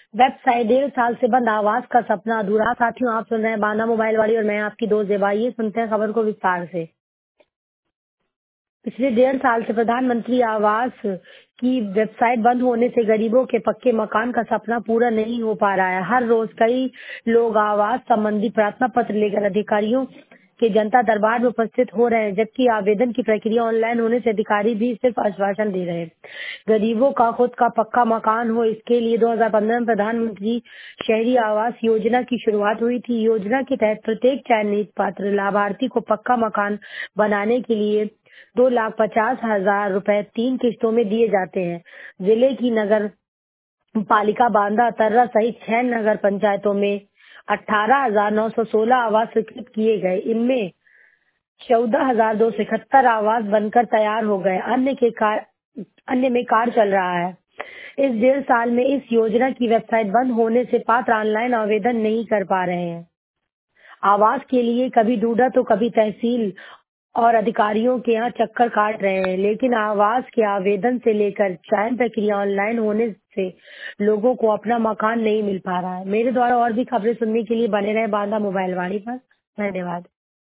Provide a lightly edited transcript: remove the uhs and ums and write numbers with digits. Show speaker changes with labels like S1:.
S1: Website 1.5 साल से बंद, आवास का सपना अधूरा। साथियों, आप सुन रहे हैं बांदा मोबाइल वाली और मैं आपकी दोस्त जेबा। ये सुनते हैं खबर को विस्तार से। पिछले 1.5 साल से प्रधानमंत्री आवास की वेबसाइट बंद होने से गरीबों के पक्के मकान का सपना पूरा नहीं हो पा रहा है। हर रोज कई लोग आवास संबंधी प्रार्थना पत्र लेकर अधिकारियों के जनता दरबार में उपस्थित हो रहे हैं, जबकि आवेदन की प्रक्रिया ऑनलाइन होने से अधिकारी भी सिर्फ आश्वासन दे रहे हैं। गरीबों का खुद का पक्का मकान हो, इसके लिए 2015 में प्रधानमंत्री शहरी आवास योजना की शुरुआत हुई थी। योजना के तहत प्रत्येक चयनित पात्र लाभार्थी को पक्का मकान बनाने के लिए 2,50,000 रुपए 3 किस्तों में दिए जाते हैं। जिले की नगर पालिका बांदा, तर्रा सहित 6 नगर पंचायतों में 18,916 आवास स्वीकृत किए गए। इनमें 14,271 आवास बनकर तैयार हो गए। अन्य में कार्य चल रहा है। इस 1.5 साल में इस योजना की वेबसाइट बंद होने से पात्र ऑनलाइन आवेदन नहीं कर पा रहे हैं। आवास के लिए कभी डूडा तो कभी तहसील और अधिकारियों के यहाँ चक्कर काट रहे हैं, लेकिन आवास के आवेदन से लेकर चयन प्रक्रिया ऑनलाइन होने से लोगों को अपना मकान नहीं मिल पा रहा है। मेरे द्वारा और भी खबरें सुनने के लिए बने रहे बांदा मोबाइल वाणी पर। धन्यवाद।